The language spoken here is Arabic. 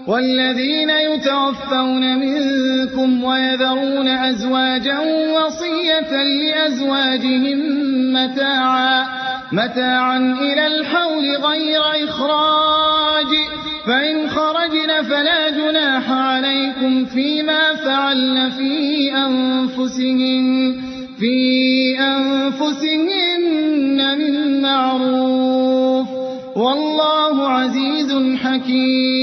والذين يتوفون منكم ويذرون أزواجا وصية لأزواجهم متاعا إلى الحول غير إخراج، فإن خرجن فلا جناح عليكم فيما فعلن في أنفسهن من معروف، والله عزيز حكيم.